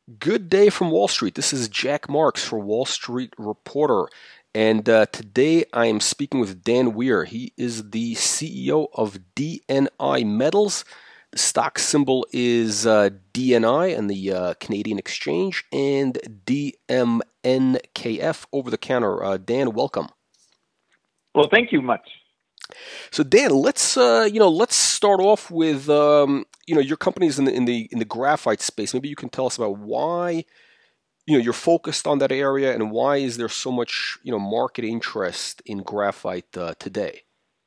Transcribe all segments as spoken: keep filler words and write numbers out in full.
Good day from Wall Street. This is Jack Marks for Wall Street Reporter. And uh, today I am speaking with Dan Weir. He is the C E O of D N I Metals. The stock symbol is uh, D N I and the uh, Canadian Exchange, and D M N K F over the counter. Uh, Dan, welcome. Well, thank you much. So Dan, let's uh, you know let's start off with um, you know your company's in the in the in the graphite space. Maybe you can tell us about why you know you're focused on that area, and why is there so much you know market interest in graphite uh, today?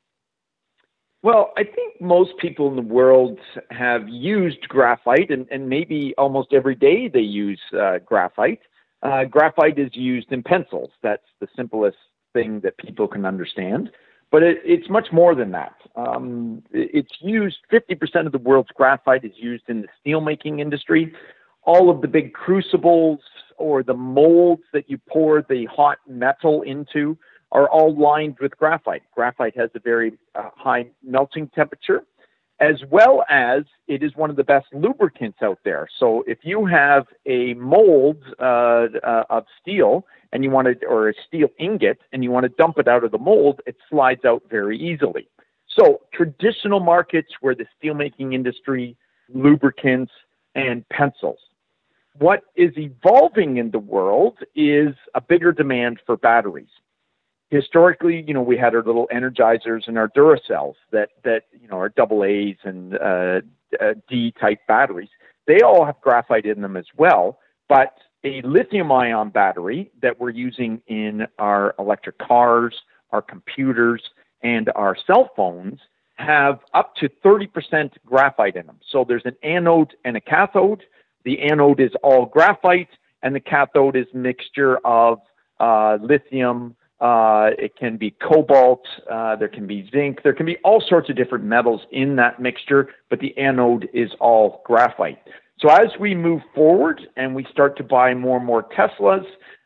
Well, I think most people in the world have used graphite, and, and maybe almost every day they use uh, graphite. Uh, graphite is used in pencils. That's the simplest thing that people can understand. But it, it's much more than that. Um, it, it's used, fifty percent of the world's graphite is used in the steelmaking industry. All of the big crucibles or the molds that you pour the hot metal into are all lined with graphite. Graphite has a very uh, high melting temperature, as well as it is one of the best lubricants out there. So if you have a mold uh, uh, of steel and you want to, or a steel ingot, and you want to dump it out of the mold, it slides out very easily. So traditional markets were the steelmaking industry, lubricants, and pencils. What is evolving in the world is a bigger demand for batteries. Historically, you know, we had our little energizers and our Duracells that, that you know, are double A's and uh, uh, D-type batteries. They all have graphite in them as well, but a lithium-ion battery that we're using in our electric cars, our computers, and our cell phones have up to thirty percent graphite in them. So there's an anode and a cathode. The anode is all graphite, and the cathode is a mixture of uh, lithium. Uh, it can be cobalt, uh, there can be zinc, there can be all sorts of different metals in that mixture, but the anode is all graphite. So as we move forward and we start to buy more and more Teslas,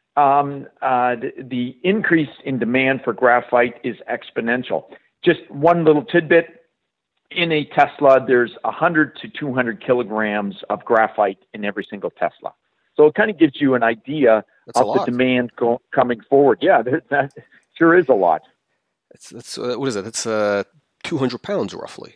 um, uh, the, the increase in demand for graphite is exponential. Just one little tidbit, in a Tesla, there's one hundred to two hundred kilograms of graphite in every single Tesla. So it kind of gives you an idea That's of the demand go- coming forward. Yeah, there, that sure is a lot. That's that's uh, what is that? That's uh, two hundred pounds roughly.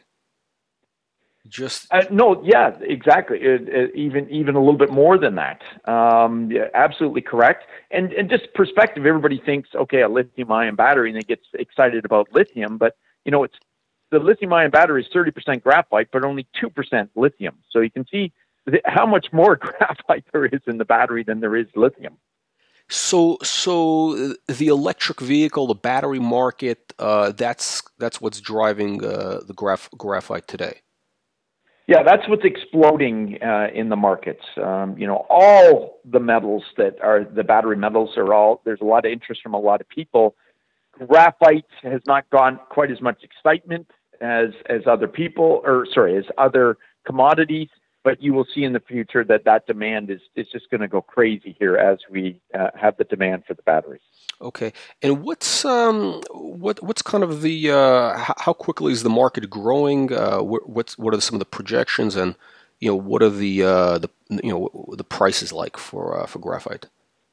Just Uh, no, yeah, exactly. It, it, even even a little bit more than that. Um, yeah, absolutely correct. And and just perspective, everybody thinks, okay, a lithium-ion battery, and they get excited about lithium, but you know, it's the lithium-ion battery is thirty percent graphite, but only two percent lithium. So you can see how much more graphite there is in the battery than there is lithium. So, so the electric vehicle, the battery market, uh, that's that's what's driving uh, the graph, graphite today. Yeah, that's what's exploding uh, in the markets. Um, you know, all the metals that are the battery metals are all, there's a lot of interest from a lot of people. Graphite has not gone quite as much excitement as as other people, or sorry, as other commodities. But you will see in the future that that demand is, is just going to go crazy here as we uh, have the demand for the batteries. Okay, and what's um what what's kind of the uh, how quickly is the market growing? Uh, what what's what are some of the projections, and you know what are the uh, the you know the prices like for uh, for graphite?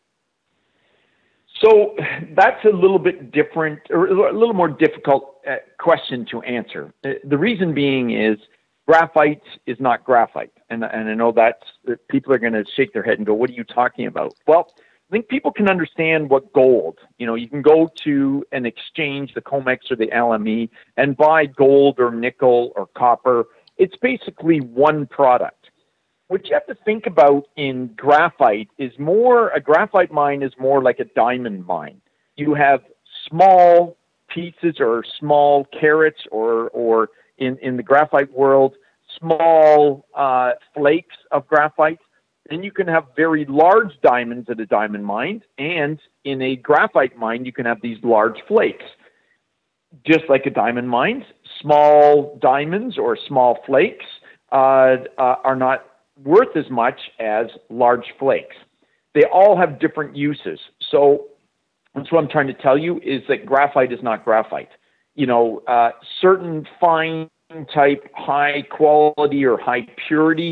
So that's a little bit different, or a little more difficult uh, question to answer. Uh, The reason being is graphite is not graphite. And, and I know that people are going to shake their head and go, what are you talking about? Well, I think people can understand what gold, you know, you can go to an exchange, the COMEX or the L M E, and buy gold or nickel or copper. It's basically one product. What you have to think about in graphite is more, a graphite mine is more like a diamond mine. You have small pieces or small carats or, or in, in the graphite world, small uh, flakes of graphite. Then you can have very large diamonds at a diamond mine. And in a graphite mine, you can have these large flakes. Just like a diamond mine, small diamonds or small flakes uh, uh, are not worth as much as large flakes. They all have different uses. So that's what I'm trying to tell you is that graphite is not graphite. You know, uh, certain fine type, high quality or high purity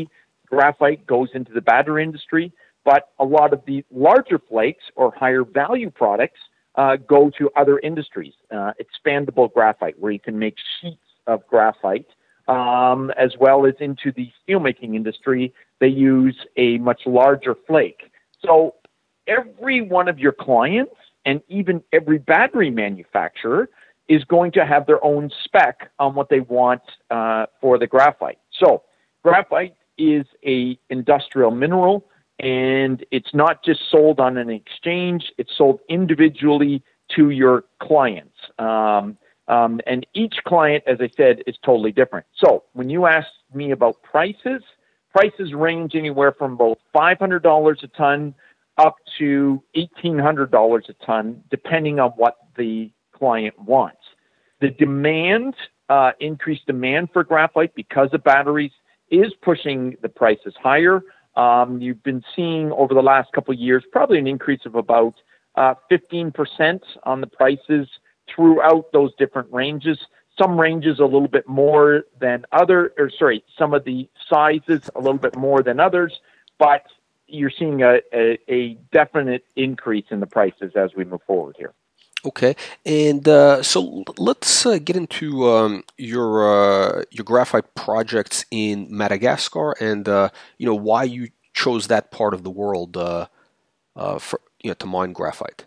graphite goes into the battery industry, but a lot of the larger flakes or higher value products uh, go to other industries. Uh, expandable graphite, where you can make sheets of graphite, um, as well as into the steelmaking industry, they use a much larger flake. So every one of your clients and even every battery manufacturer is going to have their own spec on what they want uh, for the graphite. So graphite is a industrial mineral, and it's not just sold on an exchange, it's sold individually to your clients. Um, um, and each client, as I said, is totally different. So when you ask me about prices, prices range anywhere from about five hundred dollars a ton up to eighteen hundred dollars a ton, depending on what the client wants. The demand, uh, increased demand for graphite because of batteries is pushing the prices higher. Um, you've been seeing over the last couple of years probably an increase of about uh, fifteen percent on the prices throughout those different ranges. Some ranges a little bit more than other, or sorry, some of the sizes a little bit more than others, but you're seeing a, a, a definite increase in the prices as we move forward here. Okay, and uh, so let's uh, get into um, your uh, your graphite projects in Madagascar, and uh, you know why you chose that part of the world uh, uh, for you know to mine graphite.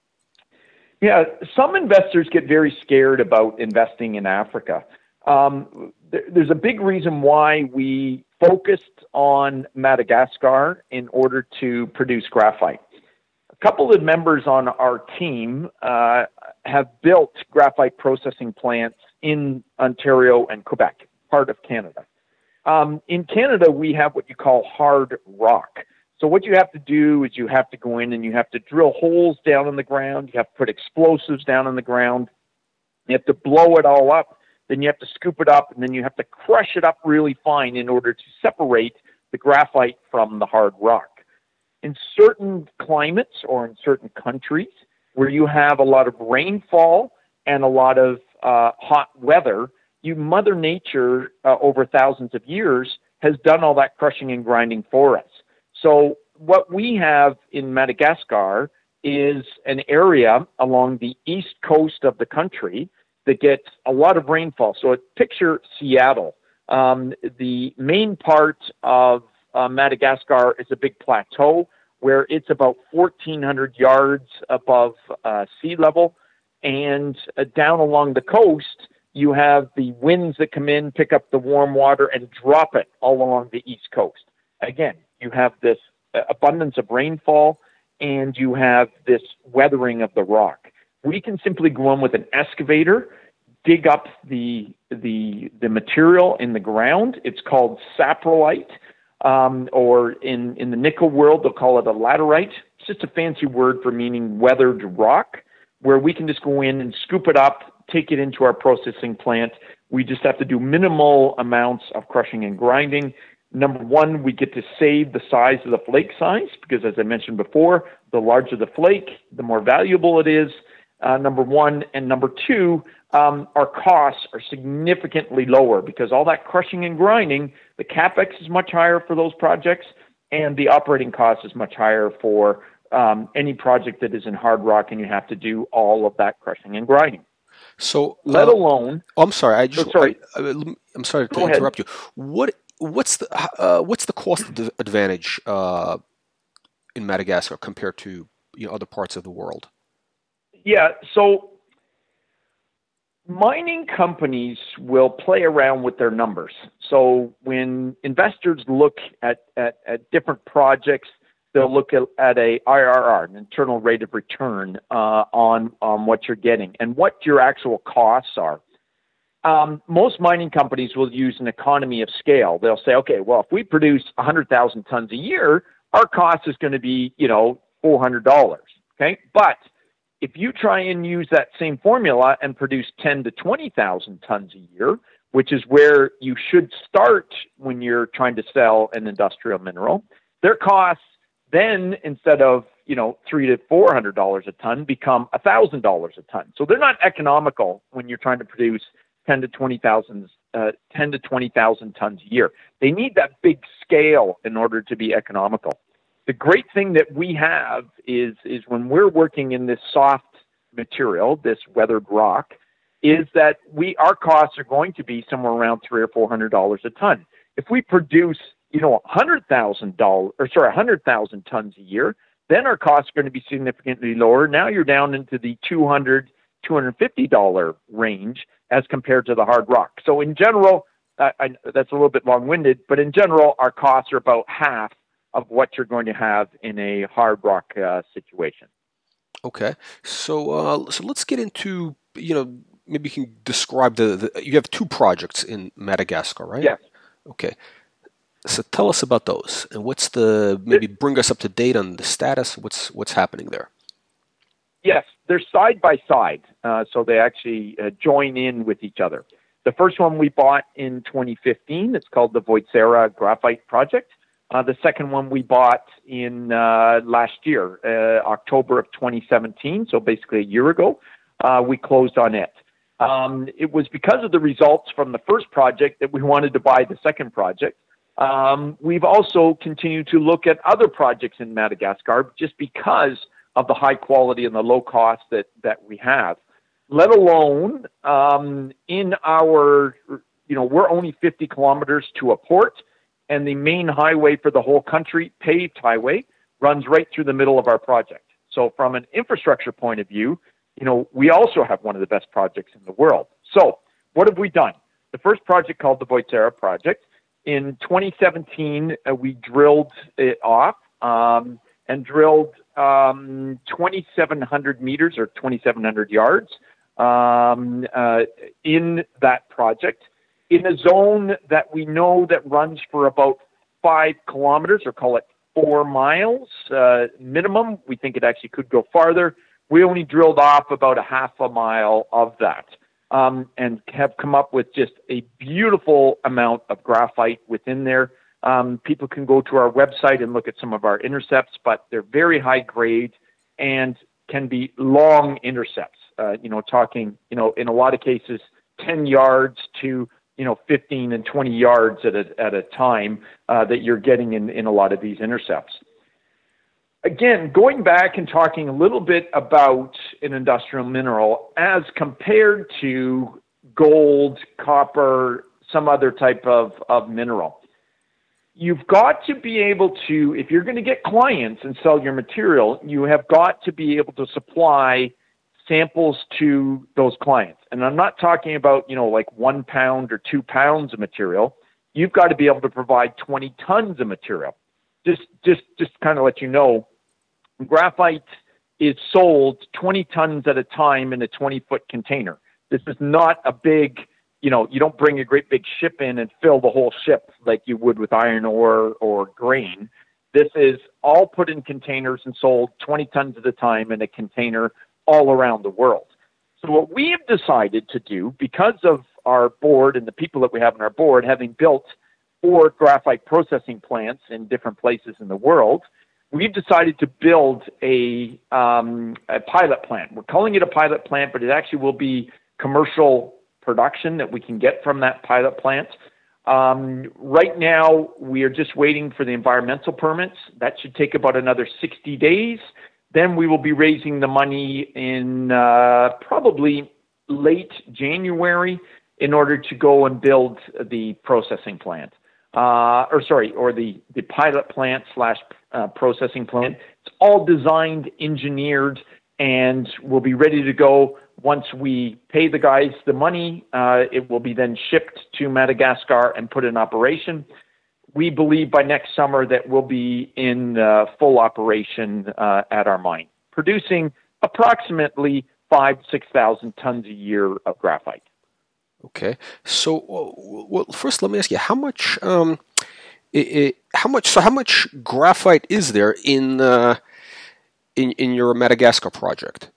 Yeah, some investors get very scared about investing in Africa. Um, there, there's a big reason why we focused on Madagascar in order to produce graphite. A couple of members on our team uh, have built graphite processing plants in Ontario and Quebec, part of Canada. Um, in Canada, we have what you call hard rock. So what you have to do is you have to go in and you have to drill holes down in the ground. You have to put explosives down in the ground. You have to blow it all up. Then you have to scoop it up, and then you have to crush it up really fine in order to separate the graphite from the hard rock. In certain climates or in certain countries where you have a lot of rainfall and a lot of uh, hot weather, you Mother Nature uh, over thousands of years has done all that crushing and grinding for us. So what we have in Madagascar is an area along the east coast of the country that gets a lot of rainfall. So picture Seattle. Um, the main part of uh, Madagascar is a big plateau where it's about fourteen hundred yards above uh, sea level. And uh, down along the coast, you have the winds that come in, pick up the warm water, and drop it all along the east coast. Again, you have this uh, abundance of rainfall, and you have this weathering of the rock. We can simply go in with an excavator, dig up the the the material in the ground. It's called saprolite, um, or in, in the nickel world, they'll call it a laterite. It's just a fancy word for meaning weathered rock, where we can just go in and scoop it up, take it into our processing plant. We just have to do minimal amounts of crushing and grinding. Number one, we get to save the size of the flake size because, as I mentioned before, the larger the flake, the more valuable it is, uh, number one. And number two, um, our costs are significantly lower because all that crushing and grinding, the CapEx is much higher for those projects, and the operating cost is much higher for um, any project that is in hard rock, and you have to do all of that crushing and grinding. So, let uh, alone, oh, I'm sorry. I just, oh, sorry. I, I, I'm sorry to Go interrupt ahead. you. What what's the uh, what's the cost advantage uh, in Madagascar compared to you know other parts of the world? Yeah, so mining companies will play around with their numbers. So when investors look at at, at different projects, they'll look at, at a I R R, an internal rate of return, uh, on on what you're getting and what your actual costs are. Um, most mining companies will use an economy of scale. They'll say, okay, well, if we produce one hundred thousand tons a year, our cost is going to be, you know, four hundred dollars. Okay, but if you try and use that same formula and produce ten to twenty thousand tons a year, which is where you should start when you're trying to sell an industrial mineral, their costs then, instead of, you know, three to four hundred dollars a ton, become a thousand dollars a ton. So they're not economical when you're trying to produce ten to twenty thousand uh, ten to twenty thousand tons a year. They need that big scale in order to be economical. The great thing that we have is, is when we're working in this soft material, this weathered rock, is that we our costs are going to be somewhere around three or four hundred dollars a ton. If we produce, you know, a hundred thousand dollars or sorry, a hundred thousand tons a year, then our costs are going to be significantly lower. Now you're down into the two hundred, two hundred fifty dollars range as compared to the hard rock. So in general, uh, I, that's a little bit long-winded, but in general, our costs are about half of what you're going to have in a hard rock uh, situation. Okay, so uh, so let's get into, you know, maybe you can describe the, the you have two projects in Madagascar, right? Yes. Okay. So tell us about those, and what's the maybe bring us up to date on the status. What's what's happening there? Yes, they're side by side, uh, so they actually uh, join in with each other. The first one we bought in twenty fifteen. It's called the Voitsara Graphite Project. Uh, the second one we bought in uh, last year, uh, October of twenty seventeen. So basically a year ago, uh, we closed on it. Um, it was because of the results from the first project that we wanted to buy the second project. Um, we've also continued to look at other projects in Madagascar just because of the high quality and the low cost that, that we have, let alone um, in our, you know, we're only fifty kilometers to a port, and the main highway for the whole country, paved highway, runs right through the middle of our project. So from an infrastructure point of view, you know, we also have one of the best projects in the world. So what have we done? The first project, called the Voitsara Project, in twenty seventeen, uh, we drilled it off um, and drilled um, twenty-seven hundred meters or twenty-seven hundred yards um, uh, in that project, in a zone that we know that runs for about five kilometers, or call it four miles uh, minimum. We think it actually could go farther. We only drilled off about a half a mile of that, um, and have come up with just a beautiful amount of graphite within there. Um, people can go to our website and look at some of our intercepts, but they're very high grade and can be long intercepts. Uh, you know, talking, you know, in a lot of cases, ten yards to, you know, fifteen and twenty yards at a, at a time uh, that you're getting in, in a lot of these intercepts. Again, going back and talking a little bit about an industrial mineral as compared to gold, copper, some other type of, of mineral. You've got to be able to, if you're going to get clients and sell your material, you have got to be able to supply samples to those clients. And I'm not talking about, you know, like one pound or two pounds of material. You've got to be able to provide twenty tons of material. Just, just, just kind of let you know, graphite is sold twenty tons at a time in a twenty foot container. This is not a big, you know, you don't bring a great big ship in and fill the whole ship like you would with iron ore or grain. This is all put in containers and sold twenty tons at a time in a container all around the world. So what we have decided to do, because of our board and the people that we have on our board, having built four graphite processing plants in different places in the world, we've decided to build a, um, a pilot plant. We're calling it a pilot plant, but it actually will be commercial production that we can get from that pilot plant. Um, right now, we are just waiting for the environmental permits. That should take about another sixty days. Then we will be raising the money in uh, probably late January in order to go and build the processing plant. Uh, or sorry, or the, the pilot plant slash uh, processing plant. It's all designed, engineered, and will be ready to go once we pay the guys the money. Uh, it will be then shipped to Madagascar and put in operation. We believe by next summer that we'll be in uh, full operation uh, at our mine, producing approximately five, six thousand tons a year of graphite. Okay, so well, first let me ask you, how much, um, it, it, how much, so how much graphite is there in uh, in in your Madagascar project?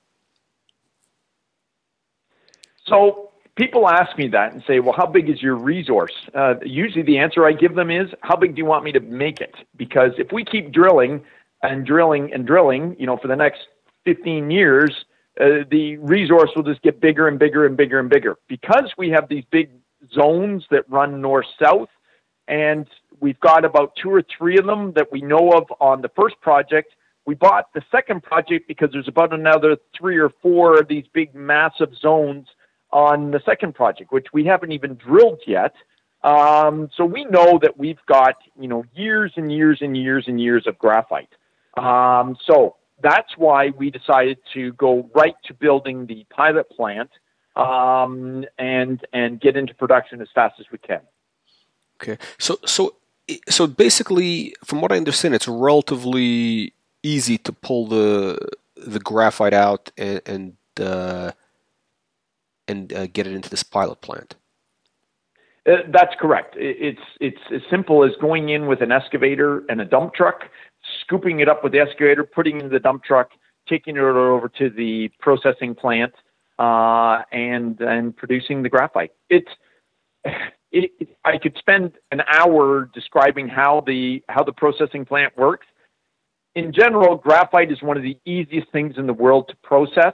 So people ask me that and say, well, how big is your resource? Uh, usually the answer I give them is, how big do you want me to make it? Because if we keep drilling and drilling and drilling, you know, for the next fifteen years, uh, the resource will just get bigger and bigger and bigger and bigger. Because we have these big zones that run north-south, and we've got about two or three of them that we know of on the first project. We bought the second project because there's about another three or four of these big massive zones on the second project, which we haven't even drilled yet. Um, so we know that we've got, you know, years and years and years and years of graphite. Um, so that's why we decided to go right to building the pilot plant um, and and get into production as fast as we can. Okay, so so so basically, from what I understand, it's relatively easy to pull the the graphite out and and uh, and uh, get it into this pilot plant. Uh, that's correct. It's it's as simple as going in with an excavator and a dump truck, scooping it up with the excavator, putting it in the dump truck, taking it over to the processing plant, uh, and and producing the graphite. It's it, it, I could spend an hour describing how the how the processing plant works. In general, graphite is one of the easiest things in the world to process.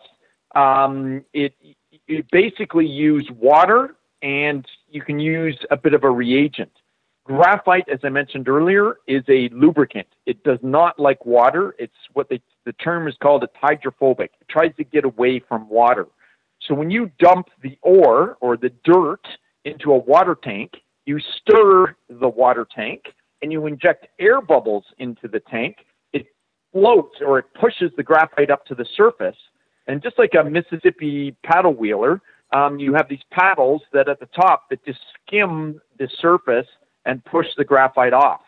Um, it it basically use water, and you can use a bit of a reagent. Graphite, as I mentioned earlier, is a lubricant. It does not like water. It's what they, the term is called, it's hydrophobic. It tries to get away from water. So when you dump the ore or the dirt into a water tank, you stir the water tank and you inject air bubbles into the tank. It floats, or it pushes the graphite up to the surface. And just like a Mississippi paddle wheeler, um, you have these paddles that at the top that just skim the surface and push the graphite off.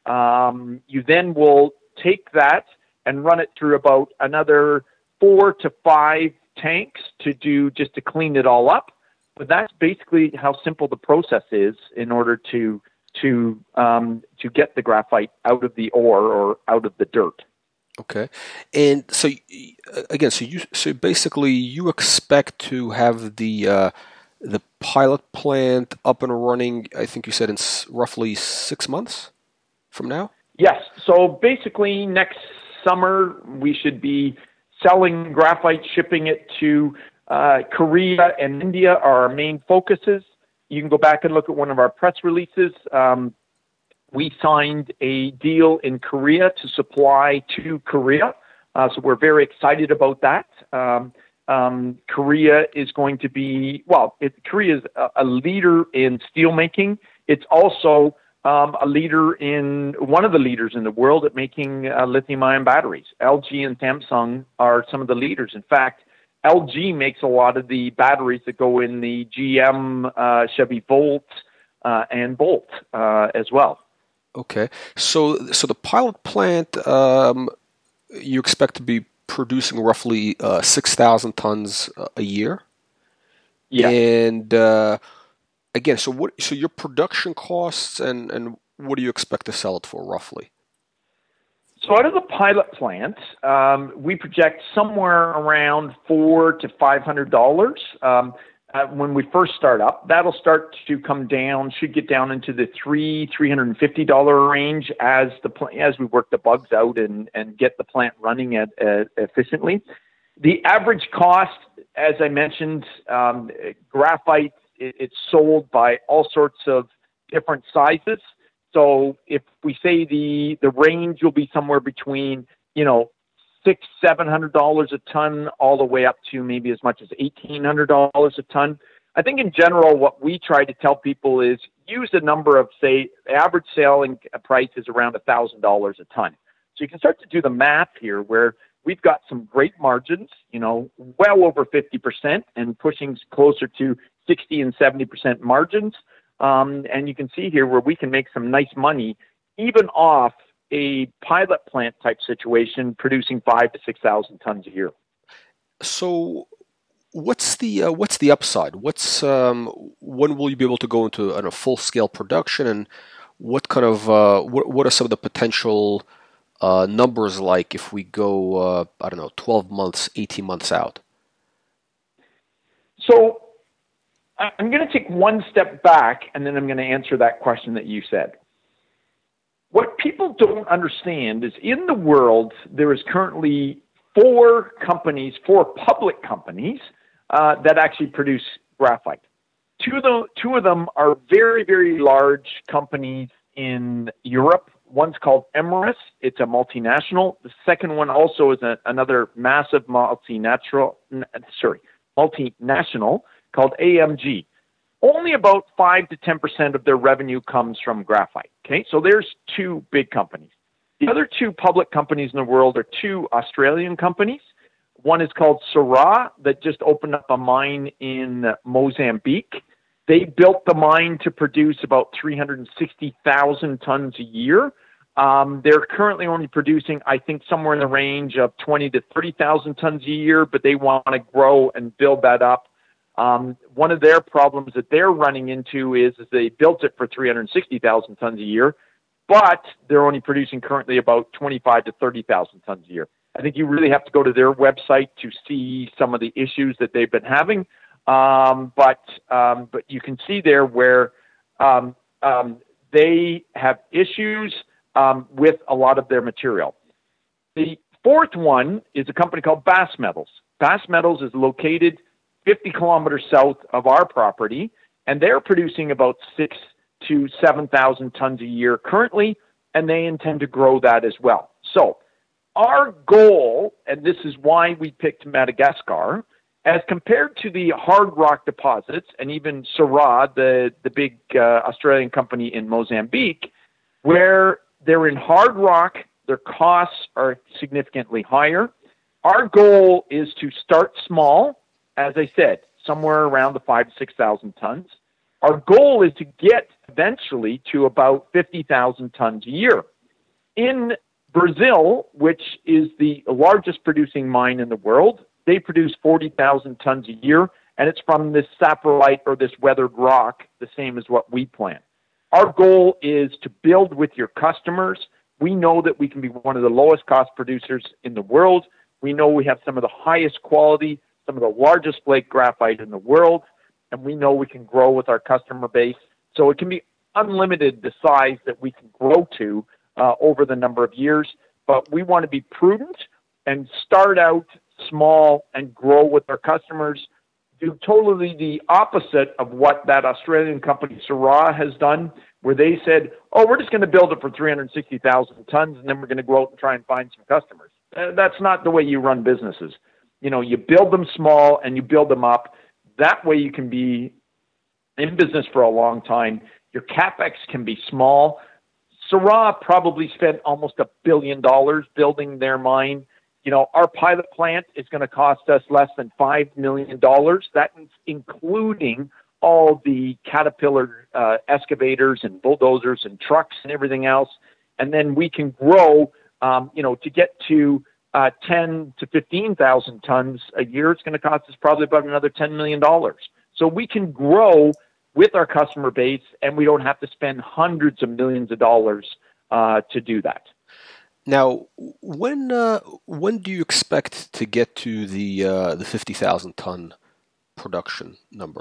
Um, you then will take that and run it through about another four to five tanks to do just to clean it all up. But that's basically how simple the process is in order to to um, to get the graphite out of the ore or out of the dirt. Okay, and so again, so you so basically you expect to have the uh, the pilot plant up and running. I think you said in roughly six months from now. Yes. So basically, next summer we should be selling graphite, shipping it to uh, Korea and India are our main focuses. You can go back and look at one of our press releases. Um, We signed a deal in Korea to supply to Korea, uh, so we're very excited about that. Um, um, Korea is going to be, well, it, Korea is a, a leader in steelmaking. It's also um, a leader in, one of the leaders in the world at making uh, lithium-ion batteries. L G and Samsung are some of the leaders. In fact, L G makes a lot of the batteries that go in the G M, uh, Chevy Volt, uh, and Bolt uh, as well. Okay, so so the pilot plant, um, you expect to be producing roughly uh, six thousand tons a year. Yeah. And uh, again, so what? So your production costs and and what do you expect to sell it for roughly? So out of the pilot plant, um, we project somewhere around four to five hundred dollars. Um, Uh, when we first start up, that'll start to come down, should get down into the three, three hundred and fifty dollar range as the pl- as we work the bugs out and, and get the plant running at, uh, efficiently. The average cost, as I mentioned, um, graphite, it, it's sold by all sorts of different sizes. So if we say the the range will be somewhere between, you know, six, seven hundred dollars a ton, all the way up to maybe as much as eighteen hundred dollars a ton. I think in general, what we try to tell people is use a number of, say, average selling price is around a thousand dollars a ton. So you can start to do the math here, where we've got some great margins, you know, well over fifty percent and pushing closer to sixty and seventy percent margins. Um, and you can see here where we can make some nice money, even off a pilot plant type situation, producing five to six thousand tons a year. So, what's the uh, what's the upside? What's um, when will you be able to go into a full scale production, and what kind of uh, what what are some of the potential uh, numbers like if we go uh, I don't know twelve months, eighteen months out? So, I'm going to take one step back, and then I'm going to answer that question that you said. What people don't understand is in the world, there is currently four companies, four public companies uh, that actually produce graphite. Two of, the, two of them are very, very large companies in Europe. One's called Emirates. It's a multinational. The second one also is a, another massive multinational, sorry, multinational called A M G. Only about five to ten percent of their revenue comes from graphite. Okay, so there's two big companies. The other two public companies in the world are two Australian companies. One is called Syrah, that just opened up a mine in Mozambique. They built the mine to produce about three hundred sixty thousand tons a year. Um, they're currently only producing, I think, somewhere in the range of twenty to thirty thousand tons a year, but they want to grow and build that up. Um, one of their problems that they're running into is, is they built it for three hundred sixty thousand tons a year, but they're only producing currently about twenty-five to thirty thousand tons a year. I think you really have to go to their website to see some of the issues that they've been having. Um, but um, but you can see there where um, um, they have issues um, with a lot of their material. The fourth one is a company called Bass Metals. Bass Metals is located fifty kilometers south of our property, and they're producing about six to seven thousand tons a year currently, and they intend to grow that as well. So our goal, and this is why we picked Madagascar, as compared to the hard rock deposits and even Syrah, the, the big uh, Australian company in Mozambique, where they're in hard rock, their costs are significantly higher. Our goal is to start small, as I said, somewhere around the five to six thousand tons. Our goal is to get eventually to about fifty thousand tons a year. In Brazil, which is the largest producing mine in the world, they produce forty thousand tons a year, and it's from this saprolite or this weathered rock, the same as what we plant. Our goal is to build with your customers. We know that we can be one of the lowest cost producers in the world. We know we have some of the highest quality, some of the largest flake graphite in the world, and we know we can grow with our customer base. So it can be unlimited, the size that we can grow to uh, over the number of years. But we want to be prudent and start out small and grow with our customers. Do totally the opposite of what that Australian company Syrah has done, where they said, oh, we're just going to build it for three hundred sixty thousand tons, and then we're going to go out and try and find some customers. Uh, that's not the way you run businesses. You know, you build them small and you build them up. That way you can be in business for a long time. Your CapEx can be small. Syrah probably spent almost a billion dollars building their mine. You know, our pilot plant is going to cost us less than five million dollars. That's including all the Caterpillar uh, excavators and bulldozers and trucks and everything else. And then we can grow, um, you know, to get to uh, ten to fifteen thousand tons a year. It's going to cost us probably about another ten million dollars. So we can grow with our customer base, and we don't have to spend hundreds of millions of dollars uh, to do that. Now, when uh, when do you expect to get to the uh, the fifty thousand ton production number?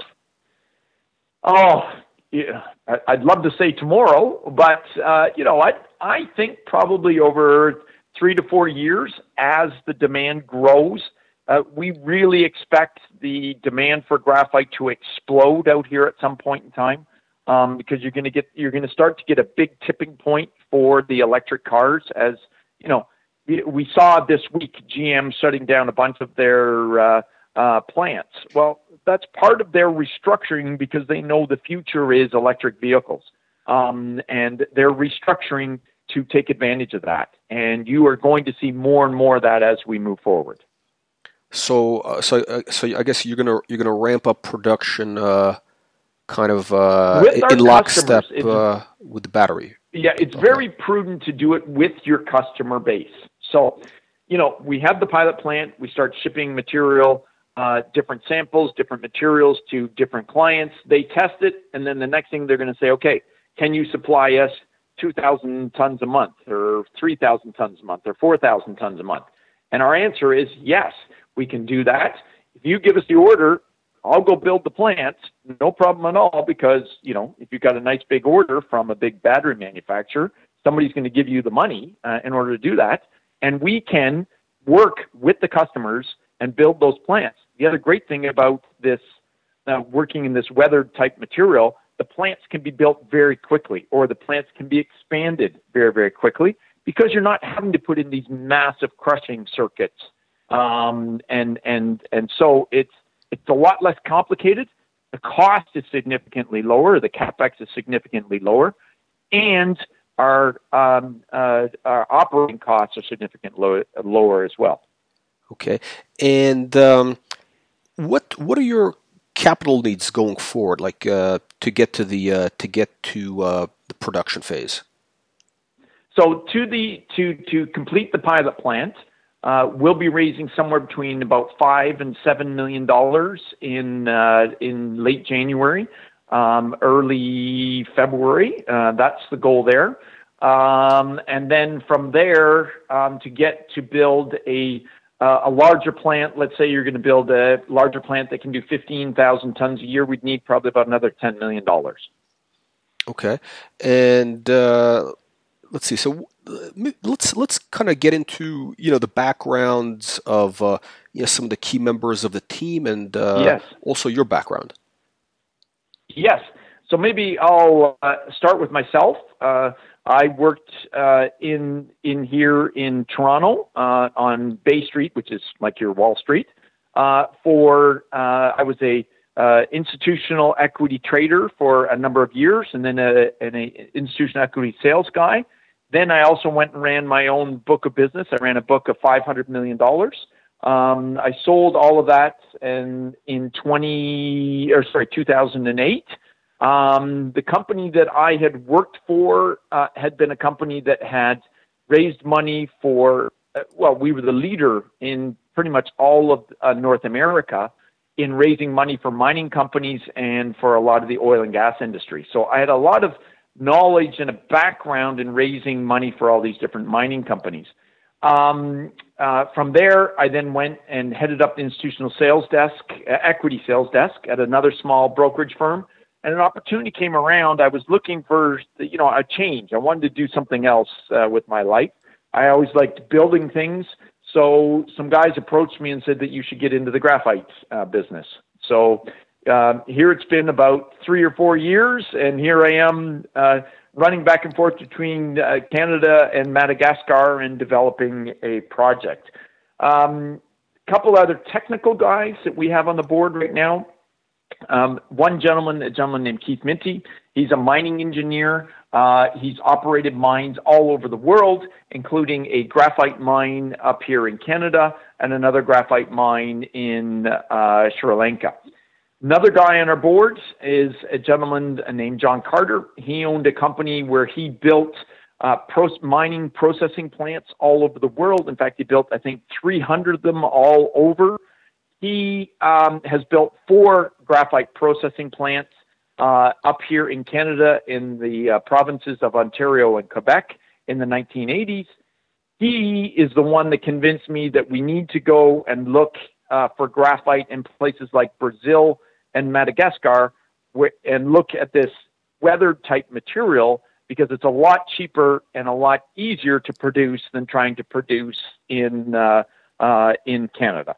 Oh, yeah, I'd love to say tomorrow, but uh, you know, I I think probably over three to four years as the demand grows. Uh, we really expect the demand for graphite to explode out here at some point in time, um, because you're going to get you're going to start to get a big tipping point for the electric cars. As you know, we, we saw this week G M shutting down a bunch of their uh, uh, plants. Well, that's part of their restructuring because they know the future is electric vehicles, um, and they're restructuring to take advantage of that. And you are going to see more and more of that as we move forward. So, uh, so, uh, so I guess you're gonna you're gonna ramp up production, uh, kind of uh, in lockstep uh, with the battery. Yeah, it's okay. very prudent to do it with your customer base. So, you know, we have the pilot plant. We start shipping material, uh, different samples, different materials to different clients. They test it, and then the next thing they're going to say, okay, can you supply us two thousand tons a month, or three thousand tons a month, or four thousand tons a month? And our answer is yes. We can do that. If you give us the order, I'll go build the plant. No problem at all, because, you know, if you've got a nice big order from a big battery manufacturer, somebody's going to give you the money uh, in order to do that. And we can work with the customers and build those plants. The other great thing about this uh, working in this weathered type material, the plants can be built very quickly, or the plants can be expanded very, very quickly because you're not having to put in these massive crushing circuits. Um, and, and, and so it's, it's a lot less complicated. The cost is significantly lower. The CapEx is significantly lower, and our, um, uh, our operating costs are significantly low, lower as well. Okay. And um, what what are your capital needs going forward, like uh, to get to the uh, to get to uh, the production phase? So to the to to complete the pilot plant, uh, we'll be raising somewhere between about five and seven million dollars in uh, in late January, um, early February. Uh, that's the goal there, um, and then from there um, to get to build a uh, a larger plant. Let's say you're going to build a larger plant that can do fifteen thousand tons a year. We'd need probably about another ten million dollars. Okay, and. Uh... Let's see. So let's let's kind of get into you know the backgrounds of uh, you know some of the key members of the team and uh, yes. also your background. Yes. So maybe I'll uh, start with myself. Uh, I worked uh, in in here in Toronto uh, on Bay Street, which is like your Wall Street. Uh, for uh, I was a Uh, institutional equity trader for a number of years, and then a, an a institutional equity sales guy. Then I also went and ran my own book of business. I ran a book of five hundred million dollars. Um, I sold all of that in, in twenty or sorry two thousand eight. Um, the company that I had worked for uh, had been a company that had raised money for. Uh, well, we were the leader in pretty much all of uh, North America in raising money for mining companies and for a lot of the oil and gas industry. So I had a lot of knowledge and a background in raising money for all these different mining companies. Um, uh, from there, I then went and headed up the institutional sales desk, uh, equity sales desk at another small brokerage firm. And an opportunity came around. I was looking for, you know, a change. I wanted to do something else uh, with my life. I always liked building things. So some guys approached me and said that you should get into the graphite uh, business. So uh, here it's been about three or four years, and here I am uh, running back and forth between uh, Canada and Madagascar and developing a project. A um, couple other technical guys that we have on the board right now. Um, one gentleman, a gentleman named Keith Minty, he's a mining engineer. Uh, he's operated mines all over the world, including a graphite mine up here in Canada and another graphite mine in uh, Sri Lanka. Another guy on our board is a gentleman named John Carter. He owned a company where he built uh, pro- mining processing plants all over the world. In fact, he built, I think, three hundred of them all over. He um, has built four graphite processing plants uh, up here in Canada in the uh, provinces of Ontario and Quebec in the nineteen eighties. He is the one that convinced me that we need to go and look uh, for graphite in places like Brazil and Madagascar wh- and look at this weathered type material because it's a lot cheaper and a lot easier to produce than trying to produce in uh, uh, in Canada.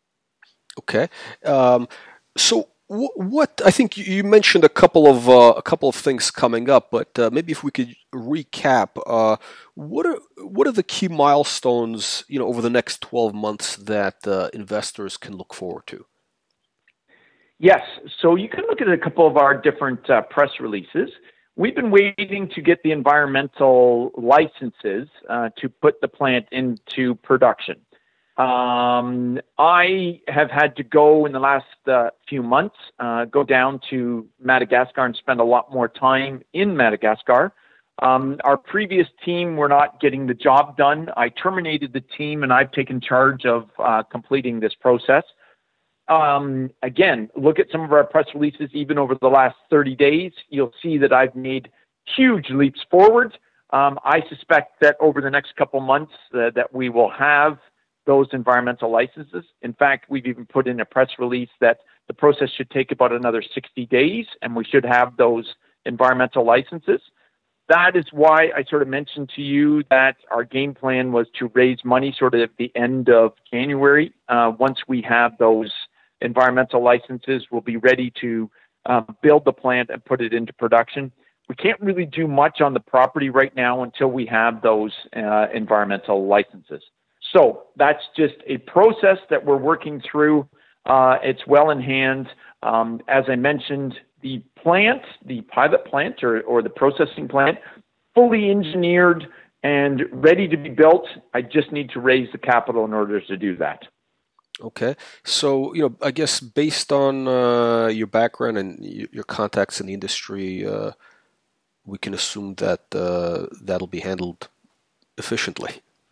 Okay, um, so w- what I think you mentioned a couple of uh, a couple of things coming up, but uh, maybe if we could recap, uh, what are what are the key milestones you know over the next twelve months that uh, investors can look forward to? Yes, so you can look at a couple of our different uh, press releases. We've been waiting to get the environmental licenses uh, to put the plant into production. Um, I have had to go in the last uh, few months, uh, go down to Madagascar and spend a lot more time in Madagascar. Um, our previous team were not getting the job done. I terminated the team and I've taken charge of uh, completing this process. Um, again, look at some of our press releases, even over the last thirty days, you'll see that I've made huge leaps forward. Um, I suspect that over the next couple months uh, that we will have those environmental licenses. In fact, we've even put in a press release that the process should take about another sixty days and we should have those environmental licenses. That is why I sort of mentioned to you that our game plan was to raise money sort of at the end of January, uh, once we have those environmental licenses. We'll be ready to um, build the plant and put it into production. We can't really do much on the property right now until we have those uh, environmental licenses. So that's just a process that we're working through. Uh, it's well in hand. Um, as I mentioned, the plant, the pilot plant or, or the processing plant, fully engineered and ready to be built. I just need to raise the capital in order to do that. Okay. So, you know, I guess based on uh, your background and your contacts in the industry, uh, we can assume that uh, that'll be handled efficiently.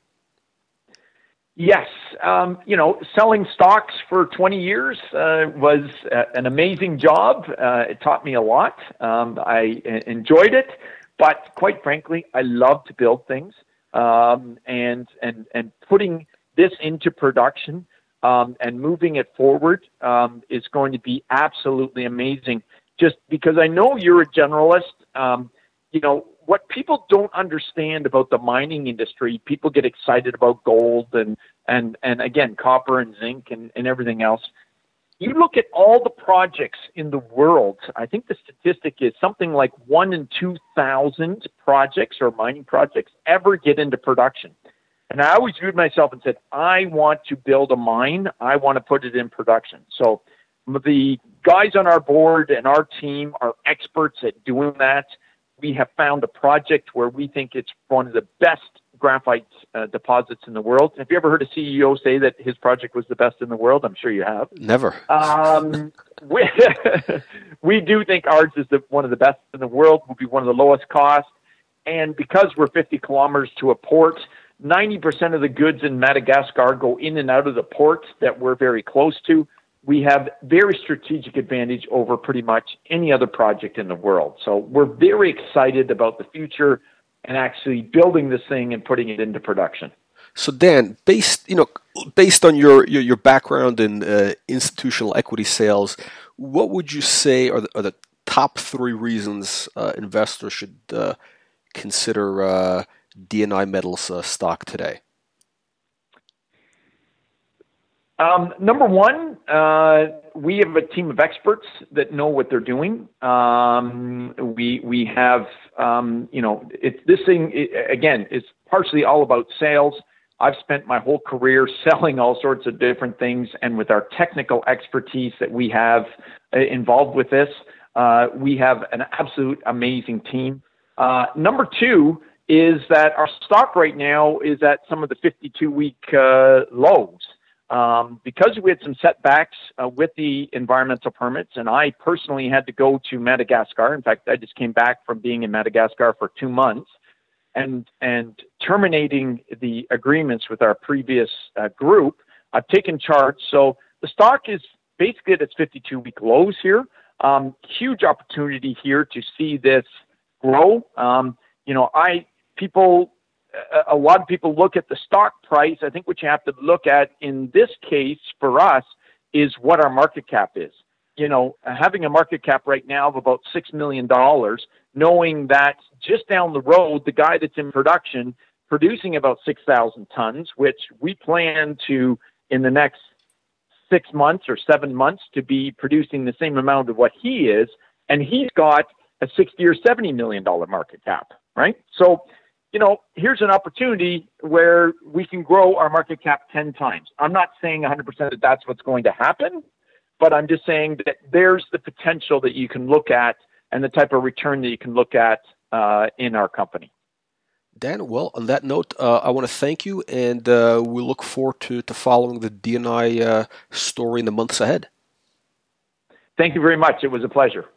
Yes. Um, you know, selling stocks for twenty years uh, was uh, an amazing job. Uh, it taught me a lot. Um, I enjoyed it, but quite frankly, I love to build things. Um, and, and, and putting this into production um, and moving it forward um, is going to be absolutely amazing. Just because I know you're a generalist, um, you know, what people don't understand about the mining industry, people get excited about gold and, and, and again, copper and zinc and, and everything else. You look at all the projects in the world, I think the statistic is something like one in two thousand projects or mining projects ever get into production. And I always viewed myself and said, I want to build a mine. I want to put it in production. So the guys on our board and our team are experts at doing that. We have found a project where we think it's one of the best graphite uh, deposits in the world. Have you ever heard a C E O say that his project was the best in the world? I'm sure you have. Never. Um, we, we do think ours is the, one of the best in the world, will be one of the lowest cost. And because we're fifty kilometers to a port, ninety percent of the goods in Madagascar go in and out of the port that we're very close to. We have very strategic advantage over pretty much any other project in the world. So we're very excited about the future and actually building this thing and putting it into production. So Dan, based you know based on your your, your background in uh, institutional equity sales, what would you say are the, are the top three reasons uh, investors should uh, consider uh, D N I Metals uh, stock today? Um, number one, uh, we have a team of experts that know what they're doing. Um, we we have, um, you know, it's this thing it, again. It's partially all about sales. I've spent my whole career selling all sorts of different things, and with our technical expertise that we have uh, involved with this, uh, we have an absolute amazing team. Uh, number two is that our stock right now is at some of the fifty-two week uh, lows. Um, because we had some setbacks uh, with the environmental permits, and I personally had to go to Madagascar. In fact, I just came back from being in Madagascar for two months and and terminating the agreements with our previous uh, group. I've taken charge. So the stock is basically at its fifty-two week lows here. Um, huge opportunity here to see this grow. Um, you know, I people... A lot of people look at the stock price. I think what you have to look at in this case for us is what our market cap is. You know, having a market cap right now of about six million dollars, knowing that just down the road, the guy that's in production producing about six thousand tons, which we plan to, in the next six months or seven months, to be producing the same amount of what he is, and he's got a sixty or seventy million dollars market cap, right? So, you know, here's an opportunity where we can grow our market cap ten times. I'm not saying one hundred percent that that's what's going to happen, but I'm just saying that there's the potential that you can look at and the type of return that you can look at uh, in our company. Dan, well, on that note, uh, I want to thank you, and uh, we look forward to, to following the D N I uh, story in the months ahead. Thank you very much. It was a pleasure.